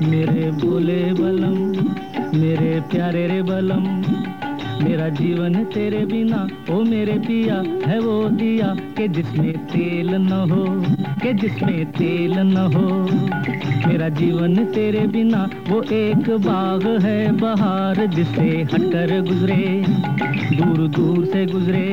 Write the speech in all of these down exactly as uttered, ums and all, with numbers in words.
मेरे भोले बलम, मेरे प्यारे रे बलम, मेरा जीवन तेरे बिना ओ मेरे पिया है वो दिया कि जिसमें तेल न हो, कि जिसमें तेल न हो। मेरा जीवन तेरे बिना वो एक बाग है बहार जिससे हटकर गुजरे, दूर दूर से गुजरे।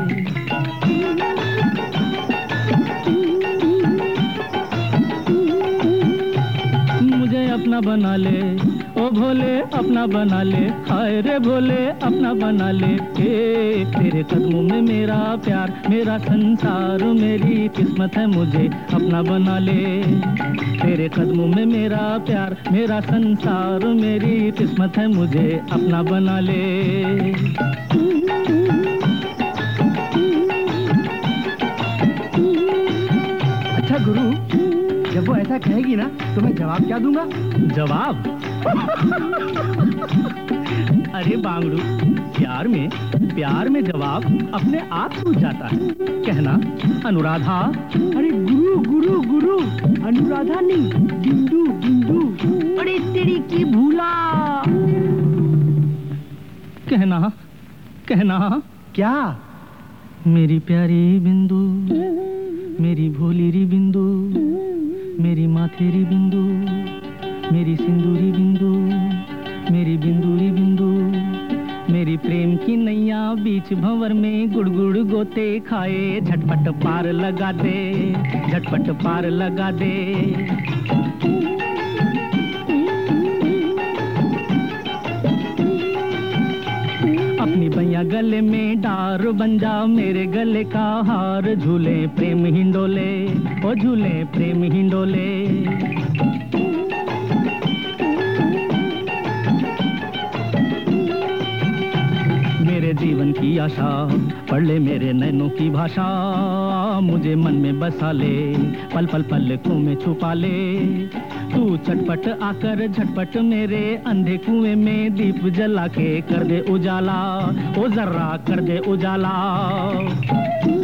मुझे अपना बना ले ओ भोले, अपना बना ले, हाय रे भोले अपना बना ले। ए, तेरे कदमों में मेरा प्यार, मेरा संसार, मेरी किस्मत है, मुझे अपना बना ले। तेरे कदमों में मेरा प्यार, मेरा संसार, मेरी किस्मत है, मुझे अपना बना ले। अच्छा गुरु, जब वो ऐसा कहेगी ना तो मैं जवाब क्या दूंगा? जवाब? अरे बांगड़ू, प्यार में प्यार में जवाब अपने आप सूझ जाता है। कहना अनुराधा। अरे गुरु गुरु गुरु, अनुराधा नहीं, बिंदु बिंदु। अरे तेरी की भूला। कहना कहना क्या? मेरी प्यारी बिंदु, मेरी भोली री बिंदु, मेरी माथेरी बिंदु, मेरी सिंदूरी बिंदु, मेरी बिंदुरी बिंदु, मेरी प्रेम की नैया बीच भंवर में गुड़गुड़ गोते खाए, झटपट पार लगा दे, झटपट पार लगा दे। अपनी बैया गले में डार बन जा, मेरे गले का हार, झूले प्रेम हिंडोले, ओ झूले प्रेम हिंडोले। मेरे जीवन की आशा पढ़ ले मेरे नैनों की भाषा, मुझे मन में बसा ले, पल पल पलकों में छुपा ले। तू चटपट आकर झटपट मेरे अंधे कुएं में दीप जला के कर दे उजाला, ओ जर्रा कर दे उजाला।